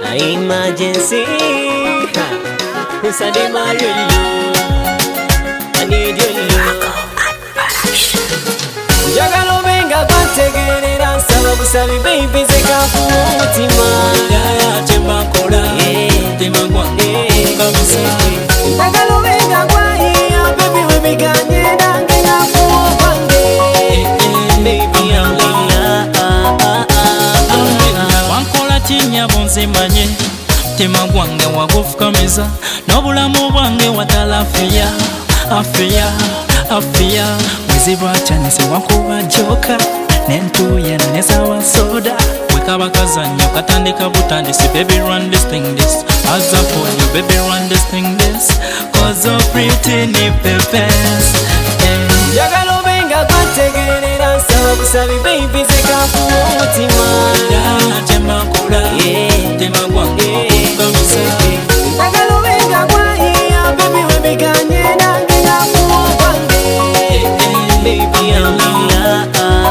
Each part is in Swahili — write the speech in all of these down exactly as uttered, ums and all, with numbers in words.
emergency. Sunday Mario, I need your love. Jagalo benga bategerera sababu sabi baby zekafu mutima ya chemba kola tema gwange kamisa. Jagalo benga kwaiya baby we biganye nange ngafu wange baby amina wankola tinya bonze manye tema gwange wagufukamiza n'obulamu bwange watala afia afia afia mwizibu achanise wakuba joka nentuye nesa wa soda wekaba kazanya katandika butandisi baby run this thing this as a for you baby run this thing this cause of pretty ni pepes jagalo benga bategerera sababu sabi baby zekafu mutima ya tema kola tema gwange kamisa jagalo benga kwaiya baby we biganye nange ngafu baby amina.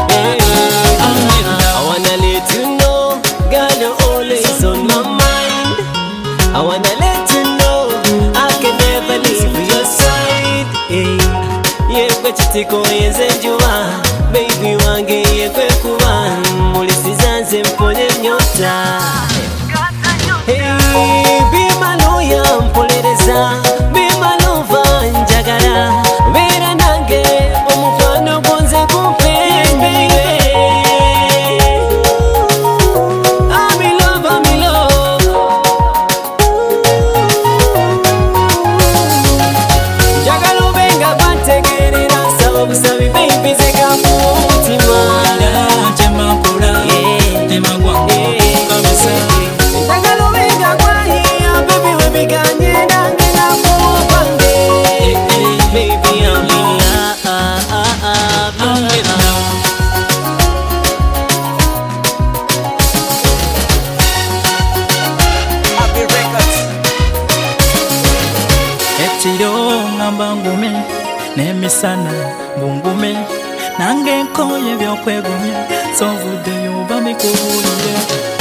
I wanna let you know God you're always on my mind. I wanna let you know I can never leave your side. Yeah, but chitiko yenze njua baby wange yekwe kuba mulisiza mpole nyota. Hey, be my lawyer mpolereza be my lover njagala bera nange omukwano gonze kumpe baby. I'm in love, I'm in love. Jagalo benga bategerera sababu sabi baby zekafu mutima tema kola tema gwange kamisa jagalo benga kwaiya baby we biganye nange ngafu wange baby amina amina. Happy Records. ekiro ngamba ngume n'emisana bungume nange nkoye byokwegumya sovuddeyo bamikubuulire